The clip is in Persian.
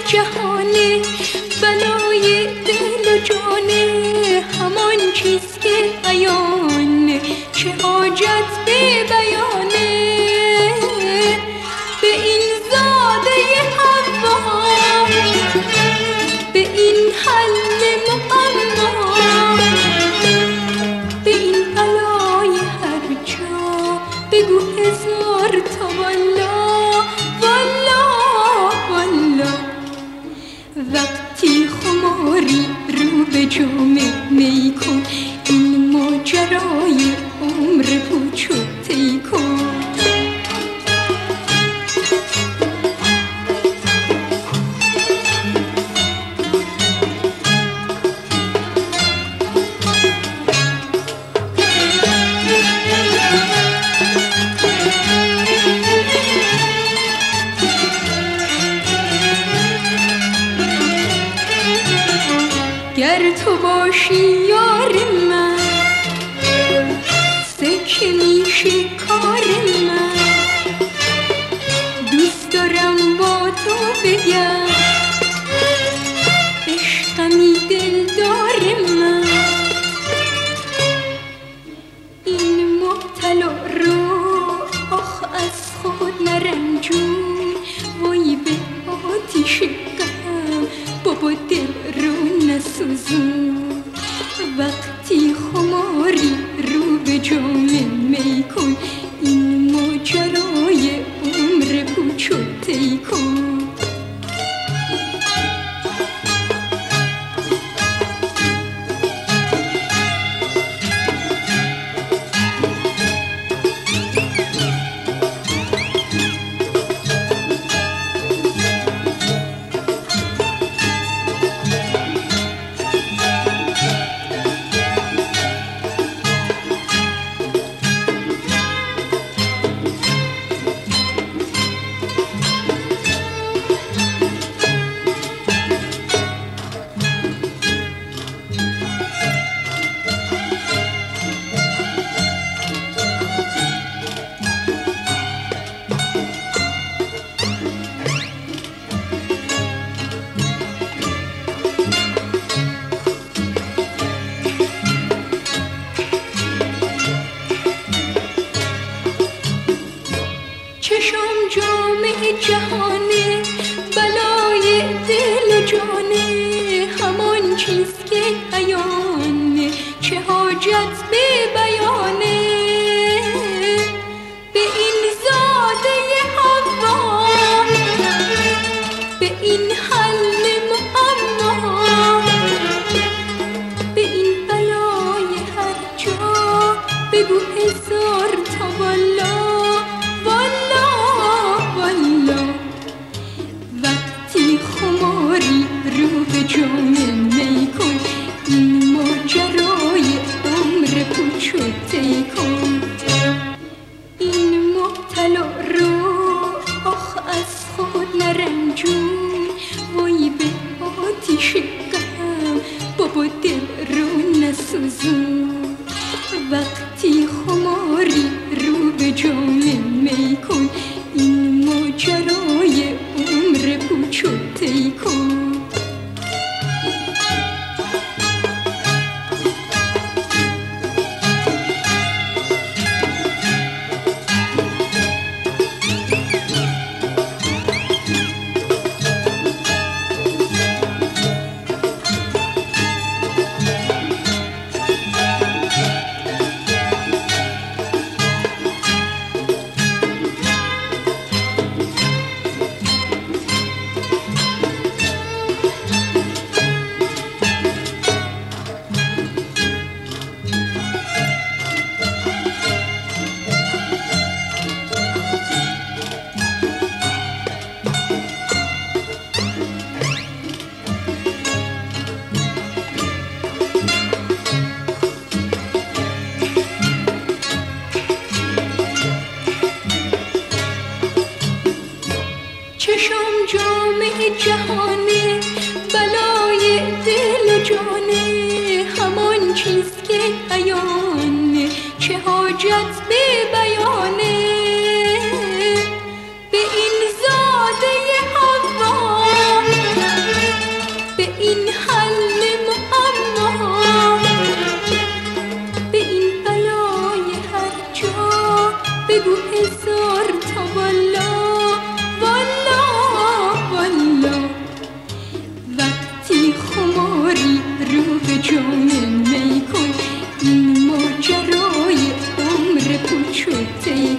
جهانه، بلای دل و جانه، همان چیز که عیانه، چه حاجت به بیانه. به این زاده حوا، به این حل معما، به این بلای هر جا، بگو هزار تا والا والا والا. وقتی خماری رو به جام می کن، این ماجرای عمر پوچ و طی کن. گر تو باشی یار من، سکه میشه کار من. دوست دارم با تو بگم، عشقمی دلدار من. این مبتلا رو آخ از خود نرنجون، وای به آتیش غم بابا دل رو نسوزون. وقتی خماری رو به جام می کن، این ماجرای عمر پوچ و طی کن. چشم جام جهانه، بلای دل و جانه، همان چیز که عیانه، چه حاجت به بیانه. به این زاده حوا، به این حل معما، به این بلای هر جا، بگو هزار تا والا والا والا. وقتی خماری رو به جام می کن، این ماجرای عمر پوچ و طی کن. این مبتلا رو آخ از خود نرنجون، وای به آتیش غم بابا دل رو نسوزون. وقتی خماری رو به جام می کن، این ماجرای عمر پوچ و طی کن. چشم جام جهانه، بلای دل و جانه، همان چیز که عیانه، چه حاجت به بیانه. به این زاده حوا، چوته